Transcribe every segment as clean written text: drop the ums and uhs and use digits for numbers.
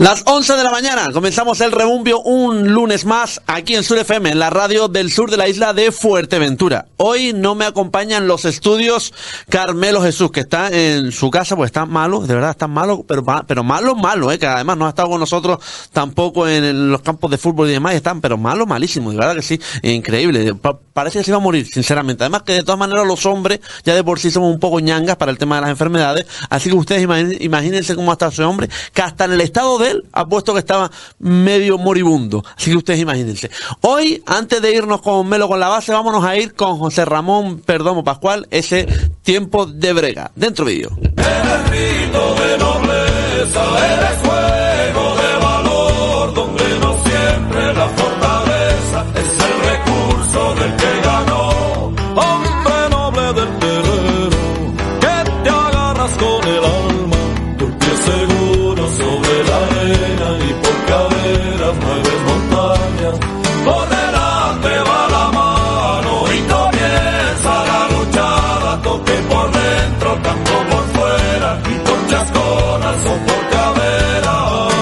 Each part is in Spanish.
Las 11 de la mañana comenzamos el Rebumbio un lunes más aquí en Sur FM, en la radio del sur de la isla de Fuerteventura. Hoy no me acompañan los estudios Carmelo Jesús, que está en su casa, pues está malo, de verdad está malo, pero malo, que además no ha estado con nosotros tampoco en los campos de fútbol y demás, están, pero malísimo, de verdad que sí, increíble. Parece que se iba a morir, sinceramente. Además que de todas maneras los hombres ya de por sí somos un poco ñangas para el tema de las enfermedades, así que ustedes imagínense cómo está ese hombre, que hasta en el estado de él ha puesto que estaba medio moribundo. Así que ustedes imagínense. Hoy, antes de irnos con Melo con la base, vámonos a ir con José Ramón Perdomo Pascual, ese tiempo de brega. Dentro vídeo. Eres rito de nobleza, eres juego de valor, donde no siempre la fortaleza es el recurso del que ganó. Hombre noble del terreno, que te agarras con el alma, tu pie seguro sobre la arena y por caderas mueves montañas. Por delante va la mano y comienza la luchada, toque por dentro, tanto por fuera y con chasconas o por cadera.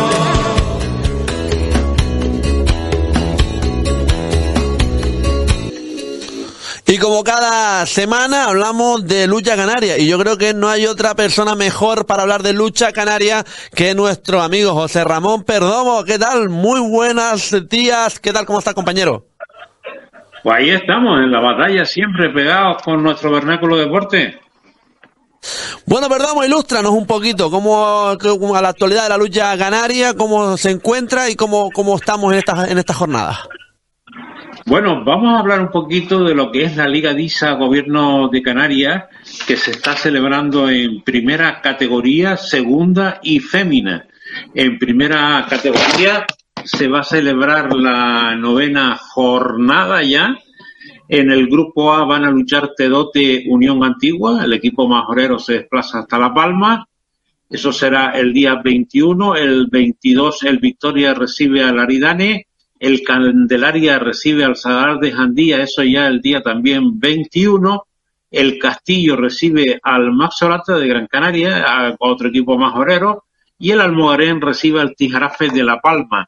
Y como cada semana hablamos de lucha canaria, y yo creo que no hay otra persona mejor para hablar de lucha canaria que nuestro amigo José Ramón Perdomo. ¿Qué tal? Muy buenas días. ¿Qué tal? ¿Cómo está, compañero? Pues ahí estamos, en la batalla, siempre pegados con nuestro vernáculo deporte. Bueno, Perdomo, ilústranos un poquito cómo a la actualidad de la lucha canaria, cómo se encuentra y cómo estamos en esta jornada. Bueno, vamos a hablar un poquito de lo que es la Liga DISA Gobierno de Canarias, que se está celebrando en primera categoría, segunda y fémina. En primera categoría se va a celebrar la 9ª jornada ya. En el grupo A van a luchar Tedote Unión Antigua, el equipo majorero se desplaza hasta La Palma. Eso será el día 21, el 22 el Victoria recibe al Aridane. El Candelaria recibe al Sadar de Jandía, eso ya el día también 21. El Castillo recibe al Maxolata de Gran Canaria, a otro equipo majorero. Y el Almogarén recibe al Tijarafe de La Palma.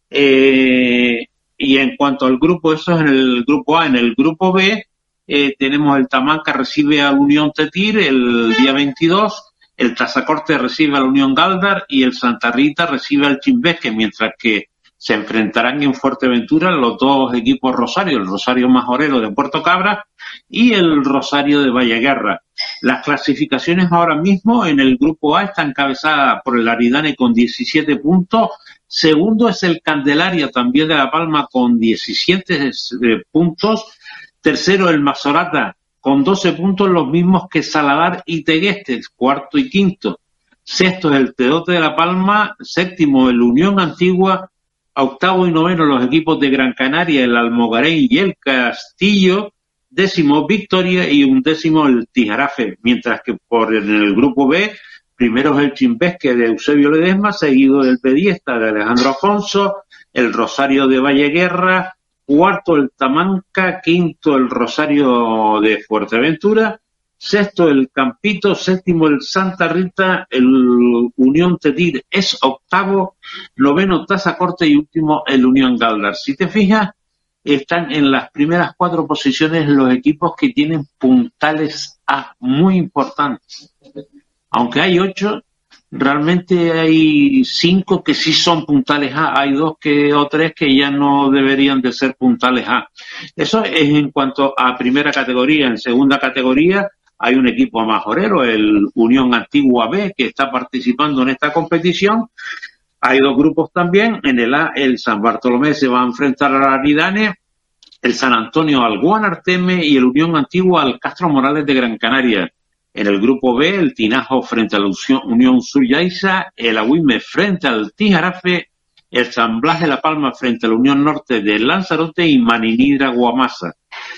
Y en cuanto al grupo, eso es en el grupo A. En el grupo B tenemos el Tamanca recibe al Unión Tetir el día 22. El Tazacorte recibe al Unión Galdar y el Santa Rita recibe al Chimbesque, mientras que se enfrentarán en Fuerteventura los dos equipos Rosario, el Rosario Majorero de Puerto Cabra y el Rosario de Valleguerra. Las clasificaciones ahora mismo en el grupo A están encabezadas por el Aridane con 17 puntos. Segundo es el Candelaria, también de La Palma, con 17 puntos. Tercero el Mazorata, con 12 puntos, los mismos que Saladar y Tegueste, cuarto y quinto. Sexto es el Tedote de La Palma. Séptimo el Unión Antigua. Octavo y noveno los equipos de Gran Canaria, el Almogarén y el Castillo. Décimo Victoria y undécimo el Tijarafe. Mientras que en el grupo B, primero es el Chimbesque de Eusebio Ledesma, seguido del Pediesta de Alejandro Afonso, el Rosario de Valleguerra, cuarto el Tamanca, quinto el Rosario de Fuerteventura, sexto el Campito, séptimo el Santa Rita, el Unión Tetir es octavo, noveno Tazacorte y último el Unión Galdar. Si te fijas, están en las primeras 4 posiciones los equipos que tienen puntales A muy importantes. Aunque hay 8, realmente hay 5 que sí son puntales A, hay 2 o 3 que ya no deberían de ser puntales A. Eso es en cuanto a primera categoría. En segunda categoría hay un equipo majorero, el Unión Antigua B, que está participando en esta competición. Hay 2 grupos también. En el A, el San Bartolomé se va a enfrentar al Aridane, el San Antonio al Guanarteme y el Unión Antigua al Castro Morales de Gran Canaria. En el grupo B, el Tinajo frente a la Unión Suryaiza, el Agüime frente al Tijarafe, el San Blas de La Palma frente a la Unión Norte de Lanzarote y Maninidra Guamasa.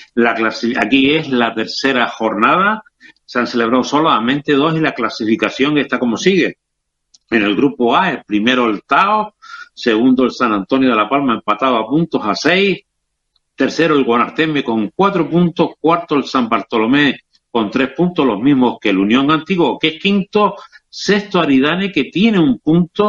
Aquí es la tercera jornada, se han celebrado solamente 2 y la clasificación está como sigue. En el grupo A, el primero el Tao, segundo el San Antonio de La Palma empatado a puntos a 6, tercero el Guanarteme con 4 puntos, cuarto el San Bartolomé con 3 puntos, los mismos que el Unión Antiguo, que es quinto, sexto Aridane, que tiene 1 punto,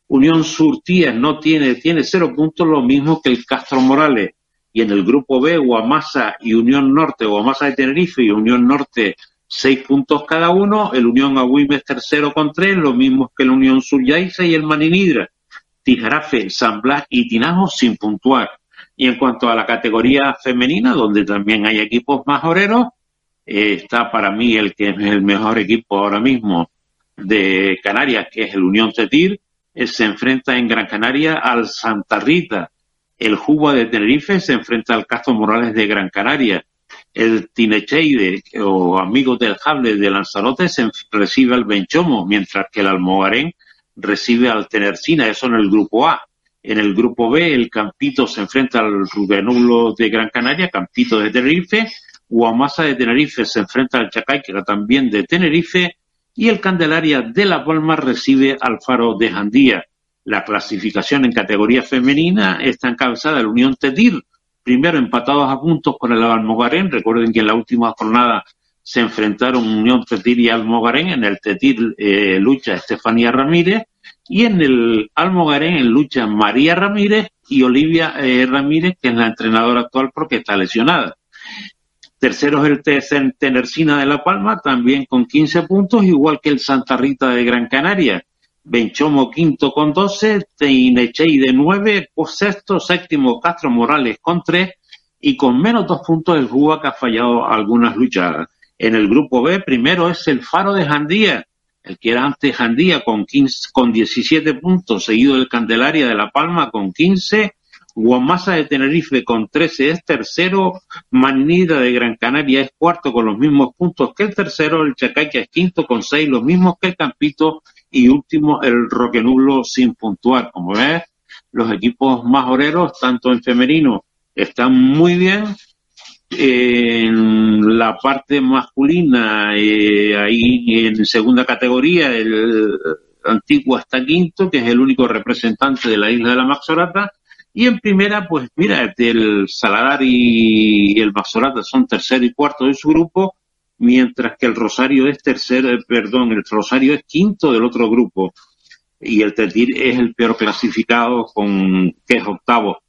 Unión Surtía tiene 0 puntos, lo mismo que el Castro Morales. Y en el grupo B, Guamasa y Unión Norte, Guamasa de Tenerife y Unión Norte, 6 puntos cada uno. El Unión Agüimes tercero con 3, lo mismo que el Unión Sur Yaiza y el Maninidra. Tijarafe, San Blas y Tinajo sin puntuar. Y en cuanto a la categoría femenina, donde también hay equipos majoreros, está para mí el que es el mejor equipo ahora mismo de Canarias, que es el Unión Tetir. Se enfrenta en Gran Canaria al Santa Rita. El Juba de Tenerife se enfrenta al Castro Morales de Gran Canaria. El Tinecheide, o Amigos del Jable de Lanzarote, recibe al Benchomo, mientras que el Almogarén recibe al Tenercina. Eso en el grupo A. En el grupo B, el Campito se enfrenta al Rubenublo de Gran Canaria, Campito de Tenerife. Guamasa de Tenerife se enfrenta al Chacaica, también de Tenerife. Y el Candelaria de La Palma recibe al Faro de Jandía. La clasificación en categoría femenina está encabezada la Unión Tetir, primero empatados a puntos con el Almogarén. Recuerden que en la última jornada se enfrentaron Unión Tetir y Almogarén. En el Tetir lucha Estefanía Ramírez y en el Almogarén lucha María Ramírez y Olivia Ramírez, que es la entrenadora actual porque está lesionada. Tercero es el Tenercina de La Palma, también con 15 puntos, igual que el Santa Rita de Gran Canaria. Benchomo quinto con 12, Teinechey de 9, sexto, séptimo Castro Morales con 3 y con menos 2 puntos el Juba, que ha fallado algunas luchadas. En el grupo B, primero es el Faro de Jandía, el que era antes Jandía con 17 puntos, seguido del Candelaria de La Palma con 15, Guamasa de Tenerife con 13 es tercero, Manida de Gran Canaria es cuarto con los mismos puntos que el tercero, el Chacaica es quinto con 6, los mismos que el Campito, y último el Roquenublo sin puntuar. Como ves, los equipos majoreros, tanto en femenino, están muy bien. En la parte masculina, ahí en segunda categoría, el Antigua está quinto, que es el único representante de la isla de la Maxorata. Y en primera, pues mira, el Saladar y el Maxorata son tercero y cuarto de su grupo, mientras que el Rosario es el Rosario es quinto del otro grupo, y el Tetir es el peor clasificado, que es octavo.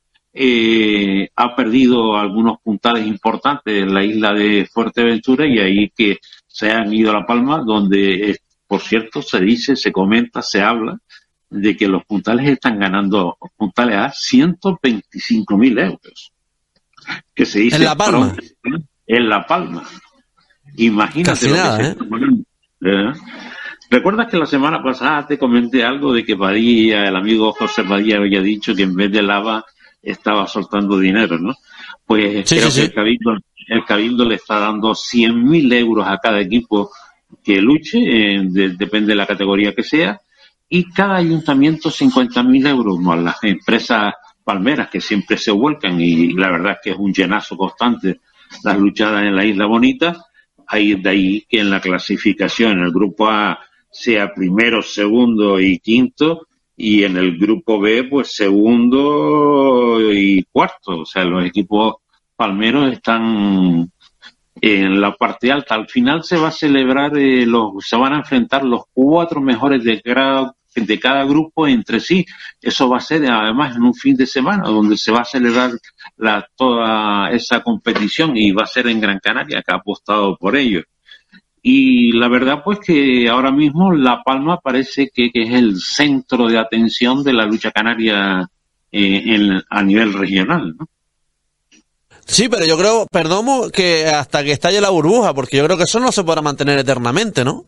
Ha perdido algunos puntales importantes en la isla de Fuerteventura, y ahí que se han ido a La Palma, donde, por cierto, se comenta, se habla de que los puntales están ganando puntales a 125.000 euros. Que se dice en La Palma. En La Palma. Imagínate. Casi nada, ¿Recuerdas que la semana pasada te comenté algo de que Padilla, el amigo José Padilla, había dicho que en vez de lava estaba soltando dinero, ¿no? Pues sí, creo sí, que el Cabildo le está dando 100.000 euros a cada equipo que luche, depende de la categoría que sea, y cada ayuntamiento 50.000 euros, más las empresas palmeras que siempre se vuelcan, y la verdad es que es un llenazo constante las luchadas en la Isla Bonita. De ahí que en la clasificación, en el grupo A, sea primero, segundo y quinto, y en el grupo B, pues segundo y cuarto. O sea, los equipos palmeros están en la parte alta. Al final se va a celebrar, se van a enfrentar los 4 mejores de cada grupo entre sí. Eso va a ser además en un fin de semana donde se va a celebrar toda esa competición, y va a ser en Gran Canaria, que ha apostado por ello. Y la verdad, pues que ahora mismo La Palma parece que es el centro de atención de la lucha canaria a nivel regional, ¿no? Sí, pero yo creo, Perdomo, que hasta que estalle la burbuja, porque yo creo que eso no se podrá mantener eternamente, ¿no?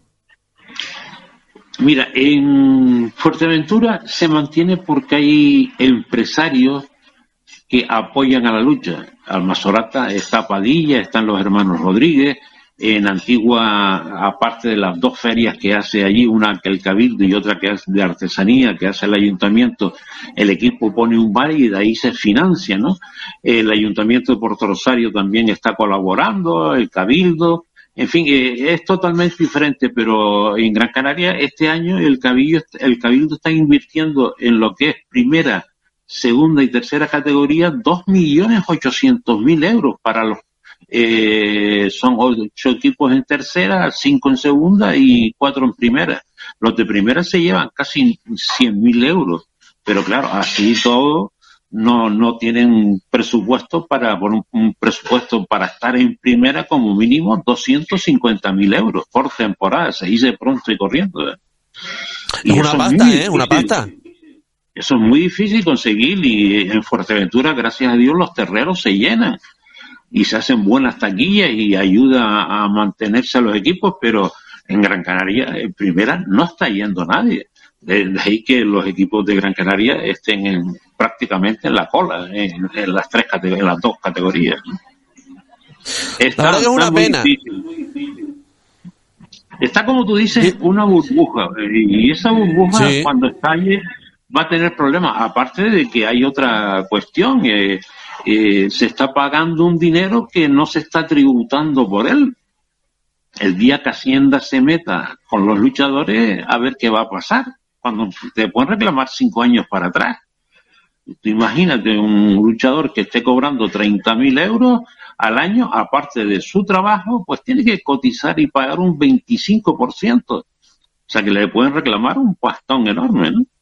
Mira, en Fuerteventura se mantiene porque hay empresarios que apoyan a la lucha. Al Mazorata está Padilla, están los hermanos Rodríguez. En Antigua, aparte de las 2 ferias que hace allí, una que el Cabildo y otra que es de artesanía, que hace el ayuntamiento, el equipo pone un bar y de ahí se financia, ¿no? El ayuntamiento de Puerto Rosario también está colaborando, el Cabildo. En fin, es totalmente diferente, pero en Gran Canaria este año el Cabildo está invirtiendo en lo que es primera, segunda y tercera categoría 2.800.000 euros para los son 8 equipos en tercera, 5 en segunda y 4 en primera. Los de primera se llevan casi 100.000 euros, pero claro, así todo no tienen presupuesto por un presupuesto para estar en primera como mínimo 250.000 euros por temporada, se dice pronto y corriendo. Y una pasta, una pasta. Eso es muy difícil conseguir, y en Fuerteventura, gracias a Dios, los terreros se llenan y se hacen buenas taquillas y ayuda a mantenerse a los equipos, pero en Gran Canaria, en primera, no está yendo nadie. De ahí que los equipos de Gran Canaria estén prácticamente en la cola, en las 2 categorías. La verdad que es una pena. Difícil. Está, como tú dices, una burbuja, y esa burbuja, sí, cuando estalle va a tener problemas. Aparte de que hay otra cuestión, se está pagando un dinero que no se está tributando por él. El día que Hacienda se meta con los luchadores, a ver qué va a pasar, cuando te pueden reclamar 5 años para atrás. Imagínate un luchador que esté cobrando 30.000 euros al año, aparte de su trabajo, pues tiene que cotizar y pagar un 25%. O sea que le pueden reclamar un pastón enorme, ¿no?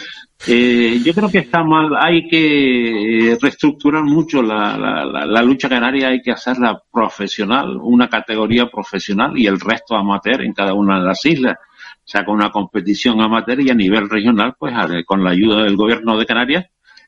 Yo creo que está mal, hay que reestructurar mucho la lucha canaria, hay que hacerla profesional, una categoría profesional y el resto amateur en cada una de las islas. O sea, con una competición amateur y a nivel regional, pues con la ayuda del gobierno de Canarias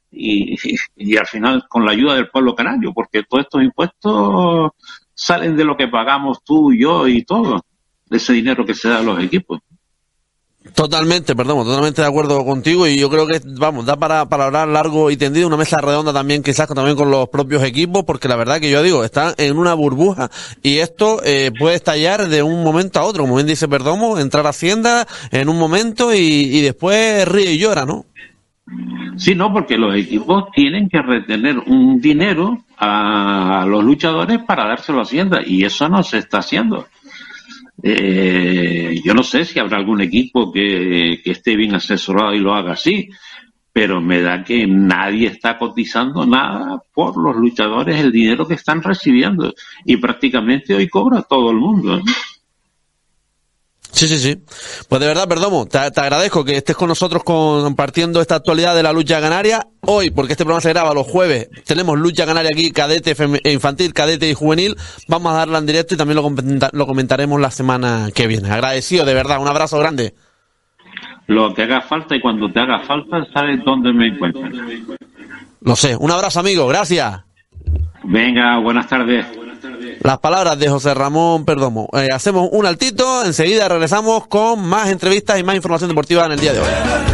y al final con la ayuda del pueblo canario, porque todos estos impuestos salen de lo que pagamos tú, yo y todo, de ese dinero que se da a los equipos. Totalmente de acuerdo contigo, y yo creo que, da para hablar largo y tendido, una mesa redonda también quizás también con los propios equipos, porque la verdad que yo digo, están en una burbuja y esto puede estallar de un momento a otro, como bien dice Perdomo, entrar a Hacienda en un momento y después ríe y llora, ¿no? Sí, no, porque los equipos tienen que retener un dinero a los luchadores para dárselo a Hacienda, y eso no se está haciendo. Yo no sé si habrá algún equipo que esté bien asesorado y lo haga así, pero me da que nadie está cotizando nada por los luchadores, el dinero que están recibiendo, y prácticamente hoy cobra todo el mundo, ¿eh? Sí. Pues de verdad, Perdomo, te agradezco que estés con nosotros compartiendo esta actualidad de la lucha canaria. Hoy, porque este programa se graba los jueves, tenemos lucha canaria aquí, cadete, infantil, cadete y juvenil. Vamos a darla en directo y también lo comentaremos la semana que viene. Agradecido, de verdad, un abrazo grande. Lo que haga falta, y cuando te haga falta, sabes dónde me encuentras. Lo sé. Un abrazo, amigo. Gracias. Venga, buenas tardes. Las palabras de José Ramón Perdomo. Hacemos un altito, enseguida regresamos con más entrevistas y más información deportiva en el día de hoy.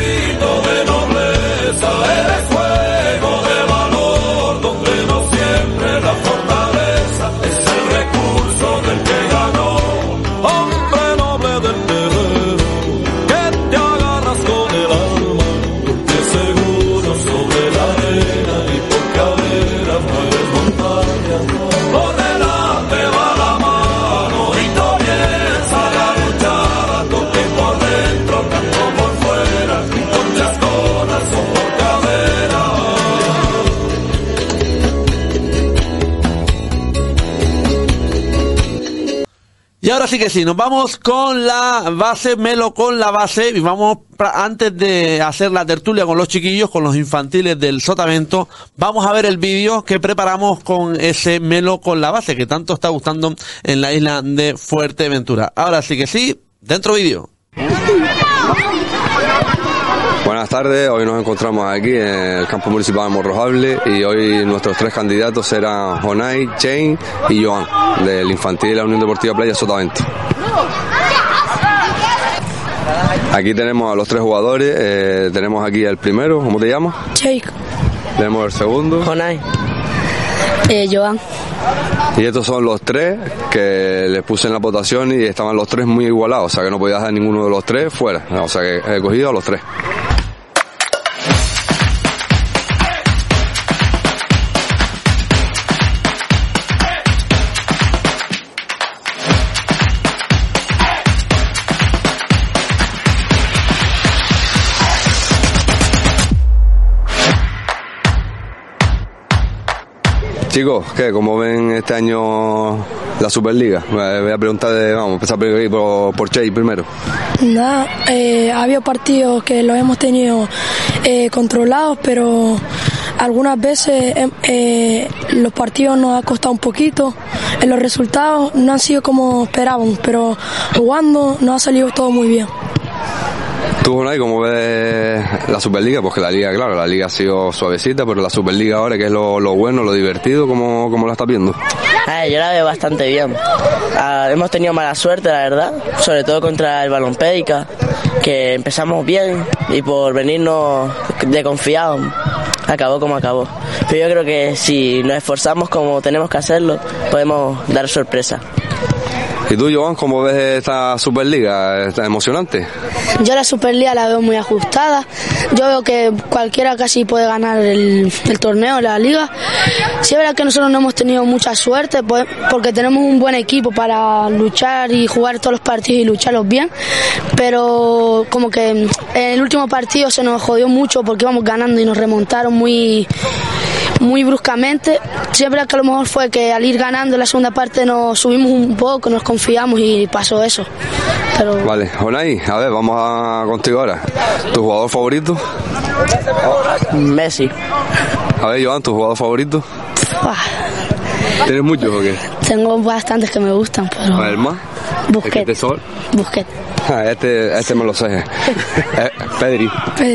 Y ahora sí que sí, nos vamos con la base, Melo con la base, y vamos, antes de hacer la tertulia con los chiquillos, con los infantiles del Sotavento, vamos a ver el vídeo que preparamos con ese Melo con la base, que tanto está gustando en la isla de Fuerteventura. Ahora sí que sí, dentro vídeo. Buenas tardes, hoy nos encontramos aquí en el campo municipal de Morrojable y hoy nuestros 3 candidatos serán Jonay, Shane y Joan, del infantil de la Unión Deportiva Playa Sotavento. Aquí tenemos a los 3 jugadores, tenemos aquí el primero, ¿cómo te llamas? Jake. Tenemos el segundo. Jonay. Joan. Y estos son los 3 que les puse en la votación y estaban los 3 muy igualados, o sea que no podía dejar ninguno de los 3 fuera, o sea que he cogido a los 3. Chicos, ¿cómo ven este año la Superliga? Voy a preguntar, vamos a empezar por Che primero. Nada, ha habido partidos que los hemos tenido controlados, pero algunas veces los partidos nos ha costado un poquito. Los resultados no han sido como esperábamos, pero jugando nos ha salido todo muy bien. ¿Tú, Jonay, cómo ves la Superliga? Porque la Liga, claro, la Liga ha sido suavecita, pero la Superliga ahora, que es lo bueno, lo divertido, ¿cómo la estás viendo? Yo la veo bastante bien. Hemos tenido mala suerte, la verdad, sobre todo contra el Balompédica, que empezamos bien y por venirnos de confiados acabó como acabó. Pero yo creo que si nos esforzamos como tenemos que hacerlo, podemos dar sorpresa. ¿Y tú, Joan, cómo ves esta Superliga? ¿Está emocionante? Yo la Superliga la veo muy ajustada. Yo veo que cualquiera casi puede ganar el torneo, la liga. Sí es verdad que nosotros no hemos tenido mucha suerte porque tenemos un buen equipo para luchar y jugar todos los partidos y lucharlos bien, pero como que en el último partido se nos jodió mucho porque íbamos ganando y nos remontaron muy bruscamente. Siempre que a lo mejor fue que al ir ganando en la segunda parte nos subimos un poco, nos confiamos y pasó eso. Pero... Vale, Jonay, a ver, vamos contigo ahora. ¿Tu jugador favorito? Messi. A ver, Joan, ¿tu jugador favorito? ¿Tienes muchos o qué? Tengo bastantes que me gustan, pero... A ver, más. Busquets. Busquets. Este me lo sé. Pedri.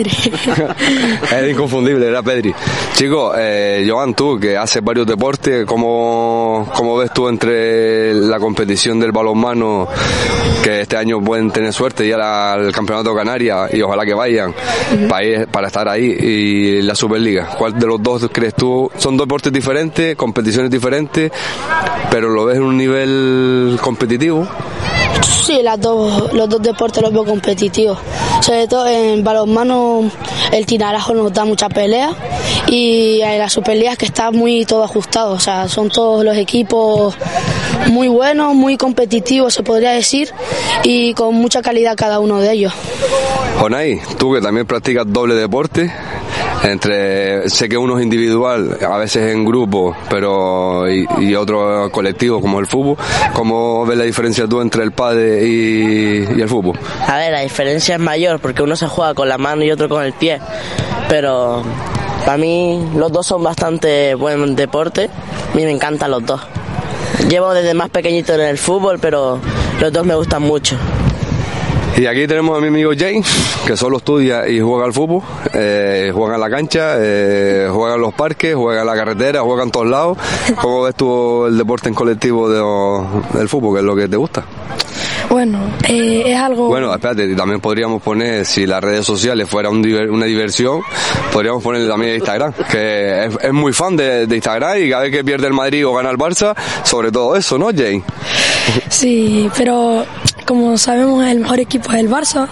Es inconfundible, era Pedri. Chicos, Joan, tú que haces varios deportes, ¿cómo ves tú entre la competición del balonmano, que este año pueden tener suerte, y al Campeonato de Canarias, y ojalá que vayan para estar ahí, y la Superliga? ¿Cuál de los dos crees tú? Son deportes diferentes, competiciones diferentes, pero ¿lo ves en un nivel competitivo? Sí, los dos deportes los veo competitivos. Sobre todo en balonmano el tinarajo nos da mucha pelea, y en la Superliga es que está muy todo ajustado. O sea, son todos los equipos muy buenos, muy competitivos se podría decir, y con mucha calidad cada uno de ellos. Jonay, tú que también practicas doble deporte, sé que uno es individual, a veces en grupo, pero y otro colectivo como el fútbol. ¿Cómo ves la diferencia tú entre el pádel y el fútbol? A ver, la diferencia es mayor porque uno se juega con la mano y otro con el pie, pero para mí los dos son bastante buen deporte. A mí me encantan los dos. Llevo desde más pequeñito en el fútbol, pero los dos me gustan mucho. Y aquí tenemos a mi amigo James, que solo estudia y juega al fútbol, juega en la cancha, juega en los parques, juega en la carretera, juega en todos lados. ¿Cómo ves tú el deporte en colectivo del fútbol, que es lo que te gusta? Bueno, es algo... Bueno, espérate, también podríamos poner, si las redes sociales fueran una diversión, podríamos ponerle también Instagram, que es muy fan de Instagram, y cada vez que pierde el Madrid o gana el Barça, sobre todo eso, ¿no, James? Sí, pero como sabemos el mejor equipo es el Barça,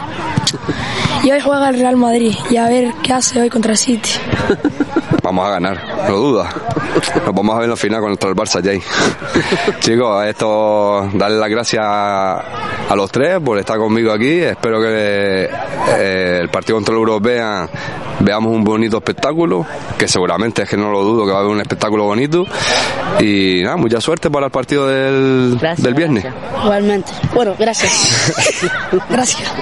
y hoy juega el Real Madrid, y a ver qué hace hoy contra el City. Vamos a ganar, no duda. Nos vamos a ver en la final contra el Barça, Jay. Chicos, darle las gracias a los tres por estar conmigo aquí. Espero que el partido contra el Europea veamos un bonito espectáculo, que seguramente, es que no lo dudo, que va a haber un espectáculo bonito. Y nada, mucha suerte para el partido del viernes. Gracias. Igualmente. Bueno, gracias. Gracias.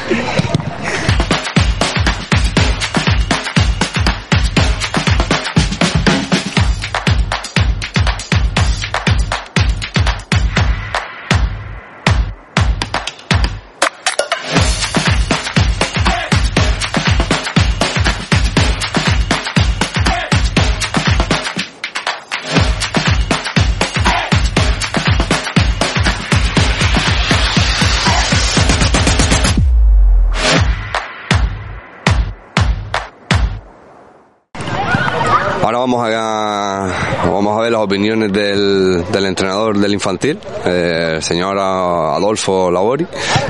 Ahora vamos a ver las opiniones del entrenador del infantil, el señor Adolfo Labori,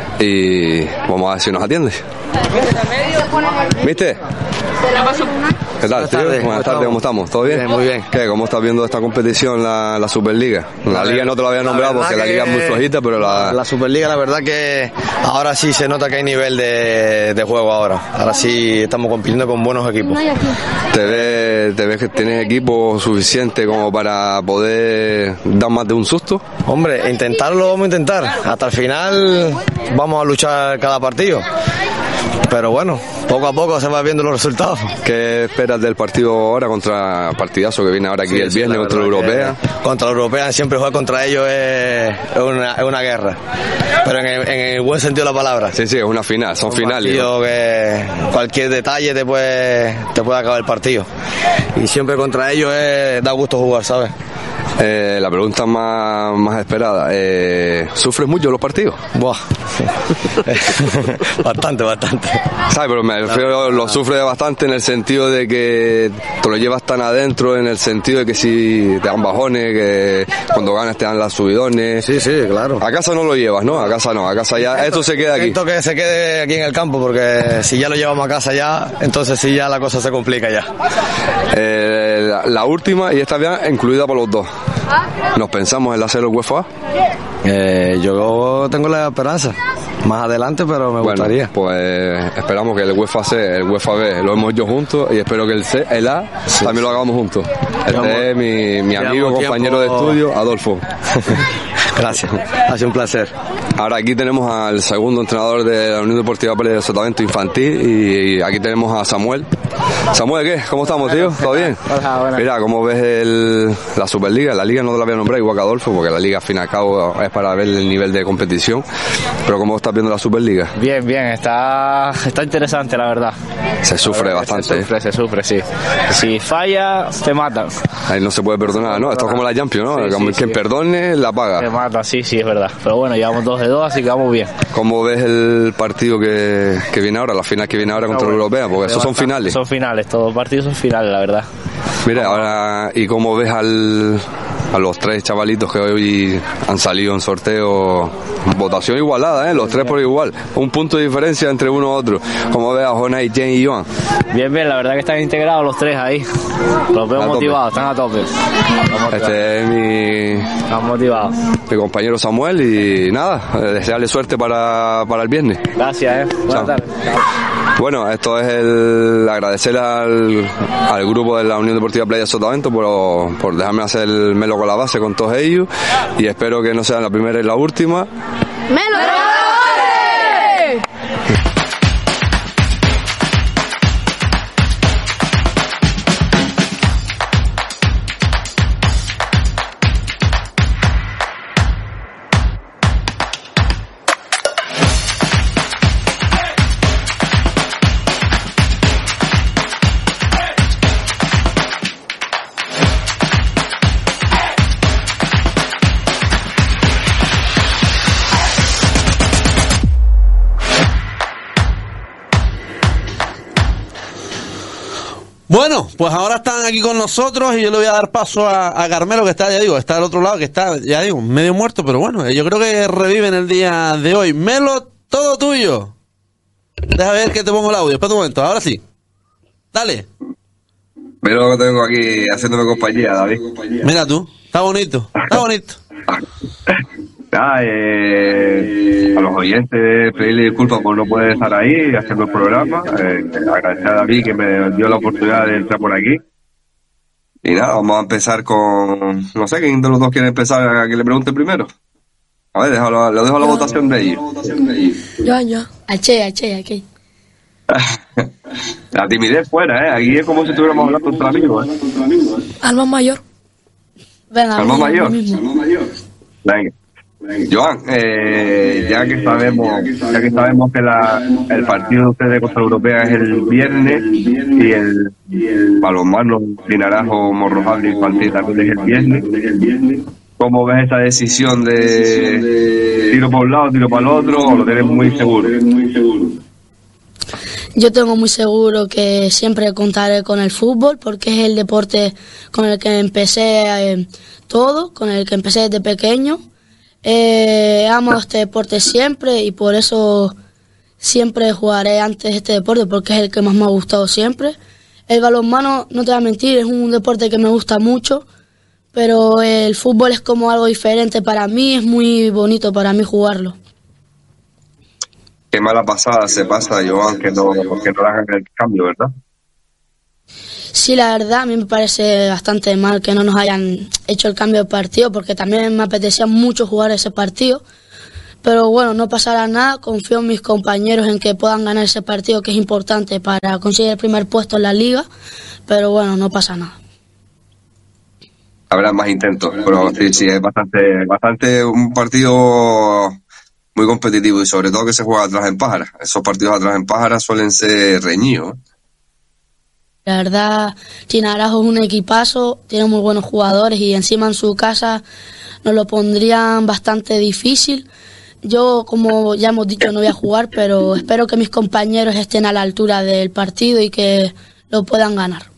y vamos a ver si nos atiende. ¿Viste? ¿Qué tal, tío? Buenas tardes, ¿cómo estamos? ¿Todo bien? Muy bien. ¿Qué? ¿Cómo estás viendo esta competición, la Superliga? La Liga no te lo había nombrado porque la Liga es muy flojita, pero la Superliga, la verdad que ahora sí se nota que hay nivel de juego ahora. Ahora sí estamos compitiendo con buenos equipos. ¿Te ves que tienes equipo suficiente como para poder dar más de un susto? Hombre, intentarlo vamos a intentar. Hasta el final vamos a luchar cada partido. Pero bueno, poco a poco se van viendo los resultados. ¿Qué esperas del partido ahora contra partidazo que viene ahora aquí el viernes contra la Europea? Contra la Europea siempre jugar contra ellos es una guerra. Pero en el buen sentido de la palabra. Sí, es una final, son finales. ¿No? Que cualquier detalle te puede acabar el partido. Y siempre contra ellos da gusto jugar, ¿sabes? La pregunta más esperada, ¿sufres mucho los partidos? Buah. bastante. ¿Sabes? Pero me refiero, lo sufres bastante en el sentido de que te lo llevas tan adentro, en el sentido de que si te dan bajones, que cuando ganas te dan las subidones. Sí, claro. A casa no lo llevas, ¿no? A casa no, a casa ya, esto se queda aquí. Esto que se quede aquí en el campo, porque si ya lo llevamos a casa ya, entonces sí ya la cosa se complica ya. La última, y esta vez incluida por los dos. ¿Nos pensamos en hacer el UEFA? Yo tengo la esperanza. Más adelante, pero me gustaría. Pues esperamos que el UEFA C, el UEFA B lo hemos hecho juntos y espero que el A también lo hagamos juntos. Este es mi amigo, compañero de estudio, Adolfo. Gracias, ha sido un placer. Ahora aquí tenemos al segundo entrenador de la Unión Deportiva Pérez de Sotavento Infantil y aquí tenemos a Samuel. Samuel, ¿qué? ¿Cómo estamos, tío? ¿Todo bien? Hola. Mira, ¿cómo ves la Superliga? La Liga no te la voy a nombrar igual que Adolfo, porque la Liga al fin y al cabo es para ver el nivel de competición. Pero ¿cómo estás viendo la Superliga? Bien, está interesante, la verdad. Se sufre bastante. Se sufre, sí. Si falla, te matan. Ahí no se puede perdonar, ¿no? Esto es como la Champions, ¿no? Quien perdone, la paga. Te mata, sí, es verdad. Pero bueno, llevamos 2-2, así que vamos bien. ¿Cómo ves el partido que viene ahora, la final que viene ahora contra la Europea? Porque esos son finales. Son finales, todos los partidos son finales, la verdad. Mira, ahora, ¿y cómo ves a los tres chavalitos que hoy han salido en sorteo? Votación igualada, los tres por igual. Un punto de diferencia entre uno y otro. ¿Cómo ves a Jonay, Jen y Joan? Bien, la verdad que están integrados los tres ahí. Los veo motivados, están a tope. Este es mi compañero Samuel y nada, desearle suerte para el viernes. Gracias, buenas tardes. Bueno, esto es el agradecer al grupo de la Unión Deportiva Playa de Sotavento por dejarme hacer el Melo con la base con todos ellos y espero que no sea la primera y la última. ¡Melo! Bueno, pues ahora están aquí con nosotros y yo le voy a dar paso a Carmelo, que está, está al otro lado, que está, medio muerto, pero bueno, yo creo que revive en el día de hoy. Melo, todo tuyo. Deja ver que te pongo el audio, espera un momento, ahora sí. Dale. Mira lo que tengo aquí haciéndome compañía, David. Mira tú, está bonito. A los oyentes pedirle disculpas por no poder estar ahí haciendo el programa, agradecer a David que me dio la oportunidad de entrar por aquí y nada, vamos a empezar con, no sé quién de los dos quiere empezar, a que le pregunte primero. A ver, le dejo la votación de ellos. Yo. Che. La timidez fuera, aquí es como si estuviéramos hablando entre amigos, Alma mayor. Venga, Alma mayor. Venga. Joan, ya que sabemos que el partido de ustedes contra Europea es el viernes y el balonmano Linarajo Morrojable Infantil también es el viernes, ¿cómo ves esa decisión de tiro para un lado, tiro para el otro, o lo tienes muy seguro? Yo tengo muy seguro que siempre contaré con el fútbol porque es el deporte con el que empecé todo, con el que empecé desde pequeño. He amado este deporte siempre y por eso siempre jugaré antes este deporte porque es el que más me ha gustado siempre. El balonmano, no te voy a mentir, es un deporte que me gusta mucho, pero el fútbol es como algo diferente para mí, es muy bonito para mí jugarlo. Qué mala pasada se pasa, Joan, que no hagan el cambio, ¿verdad? Sí, la verdad, a mí me parece bastante mal que no nos hayan hecho el cambio de partido, porque también me apetecía mucho jugar ese partido. Pero bueno, no pasará nada, confío en mis compañeros en que puedan ganar ese partido, que es importante para conseguir el primer puesto en la liga, pero bueno, no pasa nada. Habrá más intentos, pero sí, es bastante un partido muy competitivo y sobre todo que se juega atrás en Pájara. Esos partidos atrás en Pájara suelen ser reñidos. La verdad, Chinarajo es un equipazo, tiene muy buenos jugadores y encima en su casa nos lo pondrían bastante difícil. Yo, como ya hemos dicho, no voy a jugar, pero espero que mis compañeros estén a la altura del partido y que lo puedan ganar.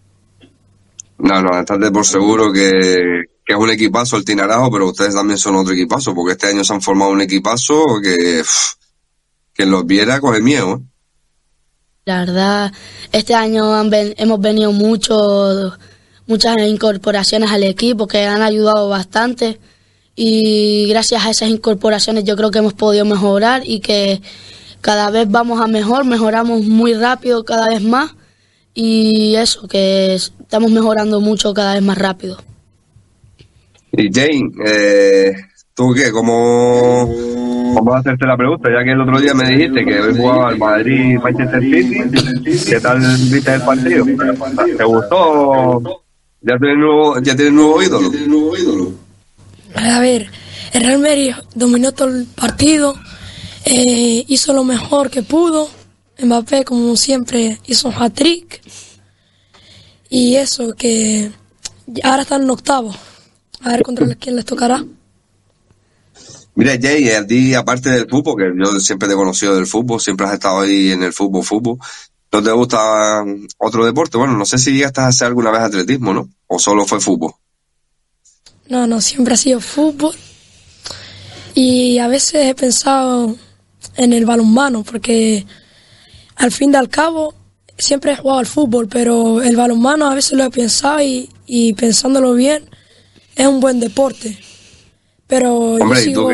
No, estate por seguro que es un equipazo el Tinarajo, pero ustedes también son otro equipazo, porque este año se han formado un equipazo que quien los viera coge miedo, ¿eh? La verdad, este año hemos venido muchas incorporaciones al equipo que han ayudado bastante. Y gracias a esas incorporaciones yo creo que hemos podido mejorar y que cada vez vamos a mejoramos muy rápido cada vez más y eso, que estamos mejorando mucho cada vez más rápido. Y Jane, ¿tú qué? Vamos a hacerte la pregunta, ya que el otro día me dijiste que hoy jugaba el Madrid-Manchester City. ¿Qué tal viste el partido? ¿Te gustó? ¿Ya tienes nuevo ídolo? A ver, el Real Madrid dominó todo el partido, hizo lo mejor que pudo. Mbappé, como siempre, hizo un hat-trick. Y eso, que ahora están en octavos. A ver contra quién les tocará. Mira, Jay, a ti, aparte del fútbol, que yo siempre te he conocido del fútbol, siempre has estado ahí en el fútbol, ¿no te gusta otro deporte? Bueno, no sé si llegaste a hacer alguna vez atletismo, ¿no? ¿O solo fue fútbol? No, siempre ha sido fútbol. Y a veces he pensado en el balonmano, porque al fin y al cabo siempre he jugado al fútbol, pero el balonmano a veces lo he pensado y pensándolo bien, es un buen deporte. Pero hombre, yo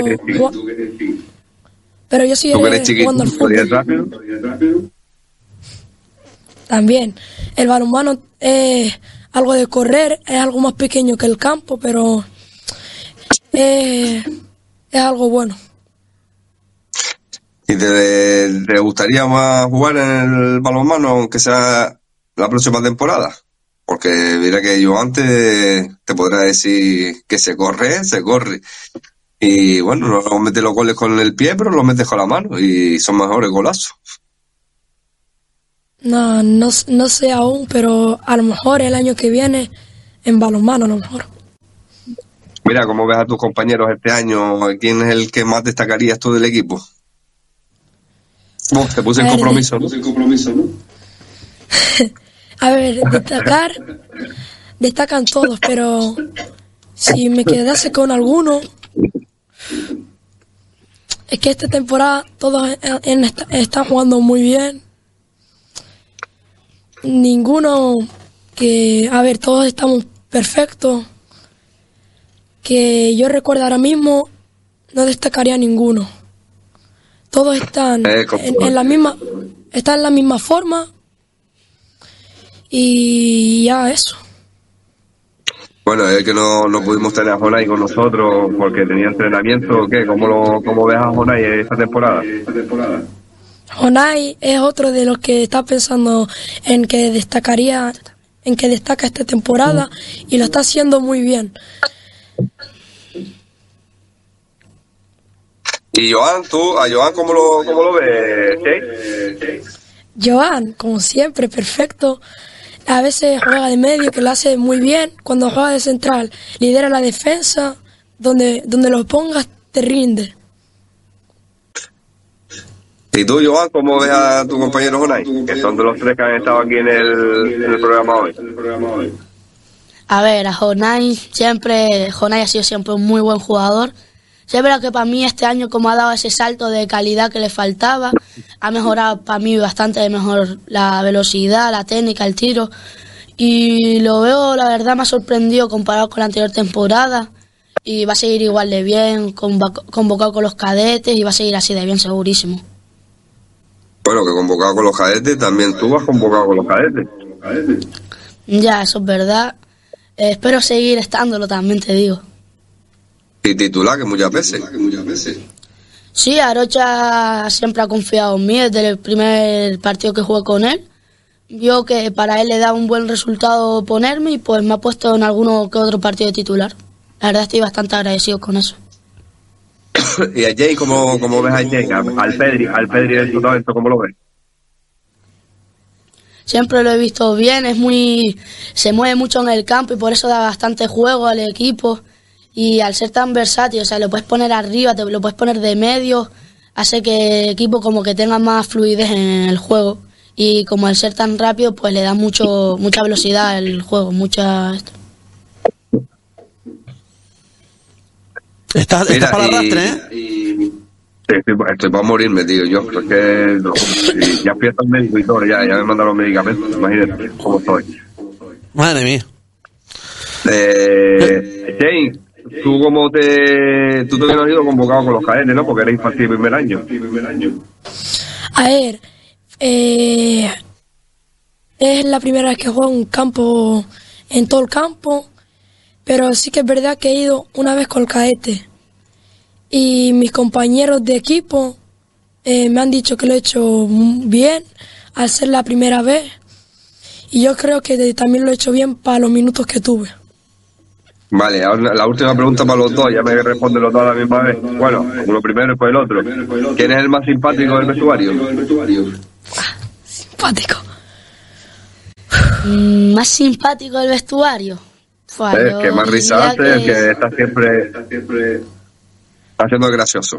sigo jugando al fútbol. Rápido? También. El balonmano es algo de correr, es algo más pequeño que el campo, pero es algo bueno. ¿Y te gustaría más jugar en el balonmano, aunque sea la próxima temporada? Porque mira que yo antes te podría decir que se corre. Y bueno, no metes los goles con el pie, pero los metes con la mano y son mejores golazos. No sé aún, pero a lo mejor el año que viene en balonmano a lo mejor. Mira, ¿cómo ves a tus compañeros este año? ¿Quién es el que más destacarías tú del equipo? Te puse en compromiso, ¿no? A ver, destacan todos, pero si me quedase con alguno, es que esta temporada todos están jugando muy bien. Ninguno todos estamos perfectos. Que yo recuerdo ahora mismo, no destacaría ninguno. Todos están en la misma forma. Y ya eso. Bueno, es que no pudimos tener a Jonay con nosotros porque tenía entrenamiento. ¿Qué? ¿Cómo ves a Jonay esta temporada? Jonay es otro de los que está pensando en que destaca esta temporada y lo está haciendo muy bien. ¿Y Joan, a Joan cómo lo ves, Jay? Joan, como siempre, perfecto. A veces juega de medio, que lo hace muy bien. Cuando juega de central, lidera la defensa. Donde lo pongas, te rinde. ¿Y tú, Joan, cómo ves a tu compañero Jonay? Que son de los tres que han estado aquí en el programa hoy. A ver, Jonay ha sido siempre un muy buen jugador. Sí, es verdad que para mí este año, como ha dado ese salto de calidad que le faltaba, ha mejorado para mí bastante mejor la velocidad, la técnica, el tiro. Y lo veo, la verdad, me ha sorprendido comparado con la anterior temporada. Y va a seguir igual de bien, convocado con los cadetes, y va a seguir así de bien, segurísimo. Bueno, que convocado con los cadetes, también tú vas convocado con los cadetes. Ya, eso es verdad. Espero seguir estándolo, también te digo. Y titular, que muchas veces. Sí, Arocha siempre ha confiado en mí desde el primer partido que jugué con él. Vio que para él le da un buen resultado ponerme y pues me ha puesto en alguno que otro partido de titular. La verdad estoy bastante agradecido con eso. ¿Y a Jay, cómo ves a Jay? Al Pedri de todo esto, ¿cómo lo ves? Siempre lo he visto bien, se mueve mucho en el campo y por eso da bastante juego al equipo. Y al ser tan versátil, o sea, lo puedes poner arriba, te lo puedes poner de medio, hace que el equipo como que tenga más fluidez en el juego. Y como al ser tan rápido, pues le da mucha velocidad al juego, Estás para arrastre, ¿eh? Estoy para morirme, tío. Yo, porque ya empieza el médico y todo, ya me mandan los medicamentos, imagínate cómo estoy. Madre mía. Jane, tú también has ido convocado con los cadetes, ¿no? Porque eres infantil primer año. A ver, es la primera vez que juego en todo el campo, pero sí que es verdad que he ido una vez con el cadete. Y mis compañeros de equipo me han dicho que lo he hecho bien al ser la primera vez. Y yo creo que también lo he hecho bien para los minutos que tuve. Vale, ahora la última pregunta para los dos, ya me responden los dos a la misma vez. Bueno, uno primero y después el otro. ¿Quién es el más simpático del vestuario? Simpático. ¿Más simpático del vestuario? El que más risa hace, el que está siempre haciendo gracioso.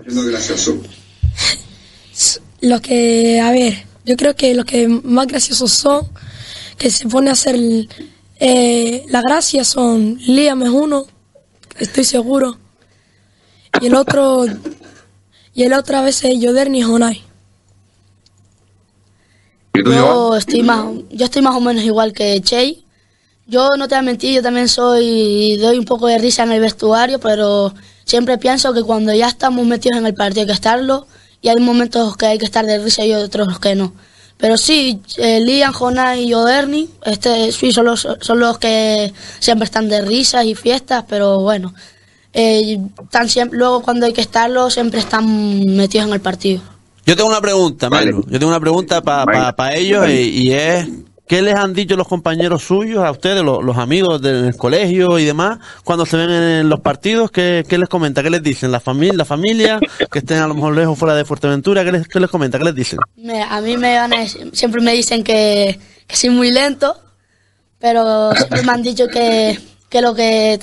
Yo creo que los que más graciosos son, que se pone a hacer la gracia, son Liam es uno, estoy seguro, y el otro a veces es Yoderni y Jonay. Yo estoy más o menos igual que Chey. Yo no te voy a mentir, yo también doy un poco de risa en el vestuario, pero siempre pienso que cuando ya estamos metidos en el partido hay que estarlo, y hay momentos que hay que estar de risa y otros que no. Pero sí, Liam, Jonay y Yoderni, sí, son los que siempre están de risas y fiestas, pero bueno, luego cuando hay que estarlo siempre están metidos en el partido. Yo tengo una pregunta, Melo. Yo tengo una pregunta para ellos y es, ¿qué les han dicho los compañeros suyos a ustedes, los amigos del colegio y demás, cuando se ven en los partidos? ¿Qué les comenta? ¿Qué les dicen? ¿La familia? Que estén a lo mejor lejos fuera de Fuerteventura, ¿qué les comenta? ¿Qué les dicen? A mí siempre me dicen que soy muy lento, pero siempre me han dicho que lo que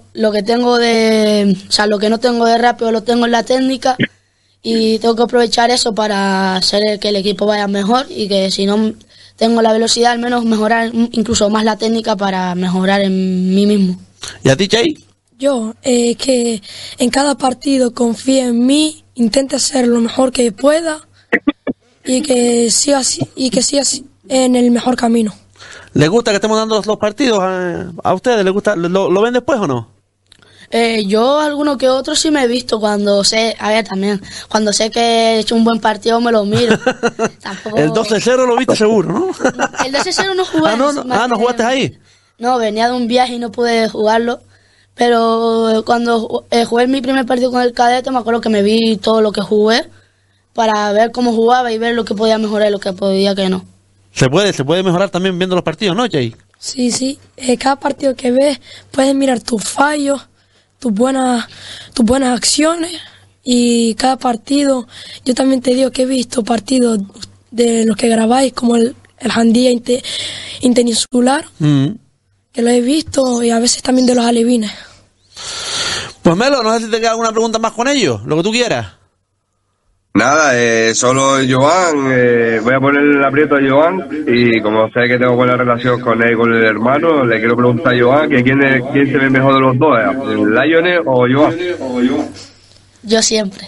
no tengo de rápido lo tengo en la técnica. Y tengo que aprovechar eso para hacer que el equipo vaya mejor y que si no tengo la velocidad, al menos mejorar incluso más la técnica para mejorar en mí mismo. ¿Y a ti, Chay? Yo, que en cada partido confíe en mí, intente hacer lo mejor que pueda y que siga así en el mejor camino. ¿Les gusta que estemos dando los partidos a ustedes? ¿Les gusta? ¿Lo ven después o no? Yo alguno que otro sí me he visto cuando sé que he hecho un buen partido me lo miro. Tampoco... El 12-0 lo viste seguro, ¿no? El 12-0 no jugué. ¿No jugaste ahí? No, venía de un viaje y no pude jugarlo. Pero cuando jugué mi primer partido con el cadete, me acuerdo que me vi todo lo que jugué para ver cómo jugaba y ver lo que podía mejorar y lo que podía que no. Se puede mejorar también viendo los partidos, ¿no, Jay? Sí. Cada partido que ves puedes mirar tus fallos, tus buenas acciones, y cada partido, yo también te digo que he visto partidos de los que grabáis, como el Jandía Interinsular, que lo he visto, y a veces también de los alevines. Pues Melo, no sé si te queda alguna pregunta más con ellos, lo que tú quieras. Nada, solo Joan, voy a poner el aprieto a Joan, y como sé que tengo buena relación con él y con el hermano, le quiero preguntar a Joan que quién se ve mejor de los dos, ¿el Lionel o Joan? Yo siempre.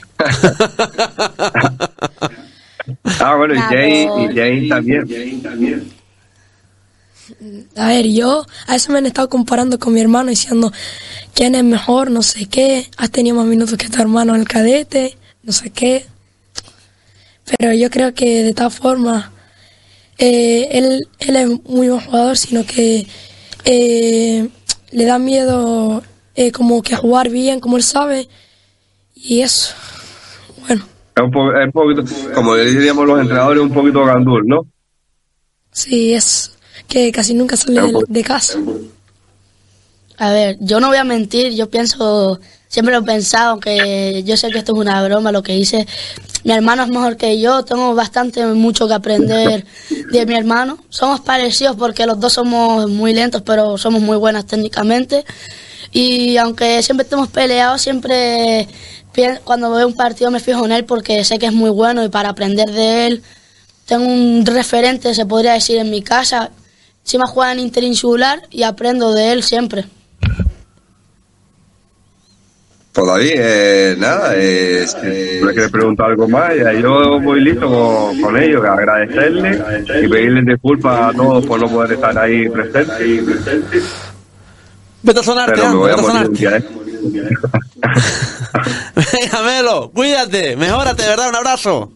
Bueno, y Jane también. A ver, yo a veces me han estado comparando con mi hermano diciendo quién es mejor, no sé qué, has tenido más minutos que tu hermano el cadete, no sé qué. Pero yo creo que de tal forma él es muy buen jugador, sino que le da miedo como que jugar bien, como él sabe, y eso, bueno. Es un poquito, como diríamos los entrenadores, un poquito gandul, ¿no? Sí, es que casi nunca sale de casa. A ver, yo no voy a mentir, yo pienso, siempre lo he pensado, aunque yo sé que esto es una broma lo que hice. Mi hermano es mejor que yo, tengo mucho que aprender de mi hermano. Somos parecidos porque los dos somos muy lentos, pero somos muy buenas técnicamente. Y aunque siempre estemos peleados, siempre cuando veo un partido me fijo en él porque sé que es muy bueno y para aprender de él tengo un referente, se podría decir, en mi casa. Encima juega en Interinsular y aprendo de él siempre. Pues David, nada, si le quieres preguntar algo más, yo voy listo con ellos, agradecerles y pedirles disculpas a todos por no poder estar ahí presentes. Vete a sonarte, pero me voy a morir un día, Venga, Melo, cuídate, mejórate, de verdad, un abrazo.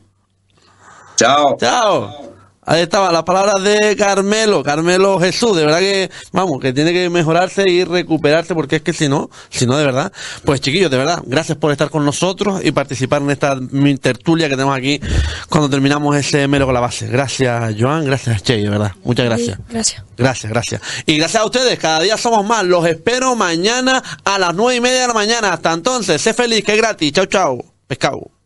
Chao. Ahí estaban las palabras de Carmelo Jesús, de verdad que, vamos, que tiene que mejorarse y recuperarse, porque es que si no, de verdad, pues chiquillos, de verdad, gracias por estar con nosotros y participar en esta tertulia que tenemos aquí cuando terminamos ese Melo con la base. Gracias, Joan, gracias, Che, de verdad, muchas gracias. Sí, Gracias. Y gracias a ustedes, cada día somos más, los espero mañana a las 9:30 de la mañana. Hasta entonces, sé feliz, que es gratis, chau, pescado.